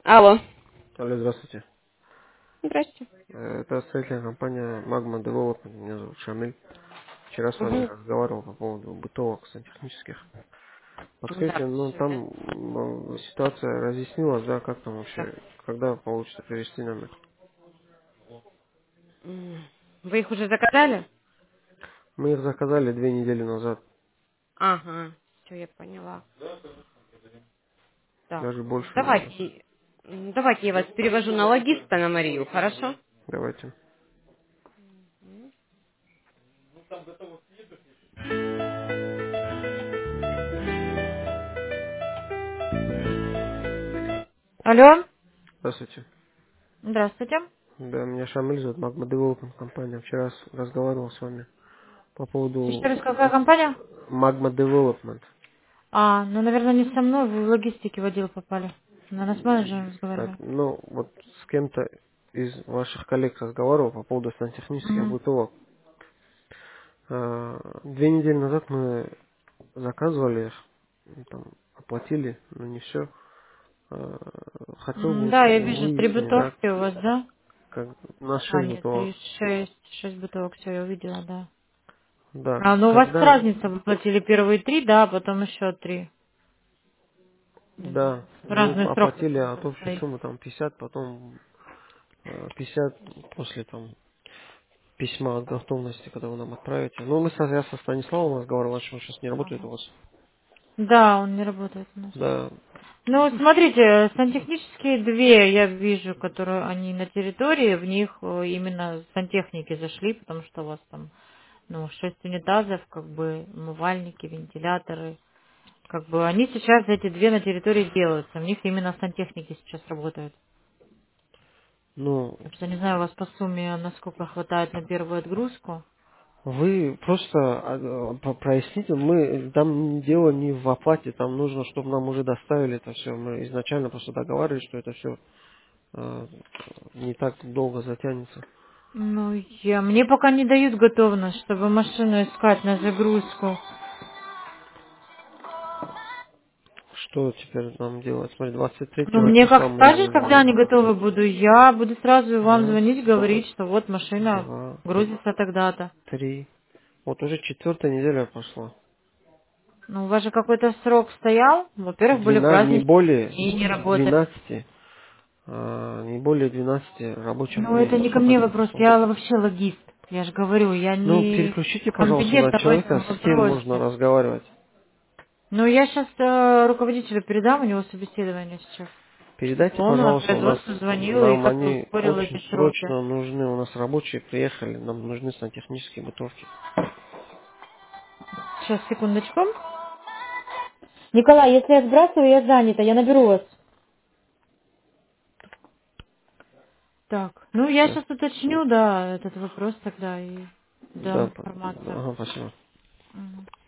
Алло. Алло, здравствуйте. Здрасте. Это строительная компания Magma Development. Меня зовут Шамиль. Вчера с вами Угу. разговаривал по поводу бытовок сантехнических. Да, Подскажите, ну слушаю. там ситуация разъяснилась, да, как там Да. вообще, когда получится привести номер? Вы их уже заказали? Мы их заказали 2 недели назад, Ага. Все, я поняла. Так, даже больше, наверное. давайте я вас перевожу на логиста на Марию, хорошо? Давайте. Алло. Здравствуйте. Здравствуйте. Да, меня Шамиль зовут, Magma Development компания. Вчера разговаривал с вами по Еще поводу раз, какая компания? Magma Development. Ну, наверное, не со мной, вы в логистике в отдел попали. Наверное, с менеджером Так, разговаривали. ну, вот с кем-то из ваших коллег разговаривал по поводу сантехнических Мгм. бытовок. 2 недели назад мы заказывали их, там, оплатили, но не все. Хотел бы Да, я вижу, 3 выяснить, да, бутылки у вас, да? как, у нас 6 Нет, бытовок. 6 бутылок, все, я увидела, да. Да, Ну у вас когда, разница, вы платили первые 3, да, а потом еще 3. да, мы Разный срок оплатили от общей стоит. суммы там 50, потом 50 после там письма от готовности, когда вы нам отправите. Ну, я со Станиславом разговаривал, а что он сейчас не работает у Ага. вас. Да, он не работает у нас. Да, Ну, смотрите, сантехнические две я вижу, которые они на территории, в них именно сантехники зашли, потому что у вас там, 6 унитазов, как бы, умывальники, вентиляторы. Как бы они сейчас, эти две на территории делаются, в них именно сантехники сейчас работают. ну, Так что не знаю, у вас по сумме насколько хватает на первую отгрузку. вы просто проясните, мы там дело не в оплате, там нужно, чтобы нам уже доставили это все. Мы изначально просто договаривались, что это все не так долго затянется. Мне пока не дают готовность, чтобы машину искать на загрузку. Что теперь нам делать? Смотри, 23 Мне как числа мы скажешь, когда они звонили. готовы буду, я буду сразу вам Раз, звонить, говорить, что вот машина два, грузится тогда-то. 3. Вот уже 4-я неделя пошла. У вас же какой-то срок стоял. Во-первых, были Не праздники более и не работали. 12, не более 12 рабочих дней. Это не ко Сколько мне там вопрос, прошло? я вообще логист. Я же говорю, я Ну, не переключите, пожалуйста, на компетентна в человека, этом с кем нужно вопросе. разговаривать. Я сейчас руководителю передам, у него собеседование сейчас. Передайте, Он на пожалуйста, производство звонил и нам как-то они ускорил эти очень сроки. срочно нужны. У нас рабочие приехали, нам нужны сантехнические бытовки. Сейчас, секундочку. Николай, если я сбрасываю, я занята, я наберу вас. Так, я Все. сейчас уточню, да, этот вопрос тогда и Да, дам информацию. ага, спасибо. Мгм.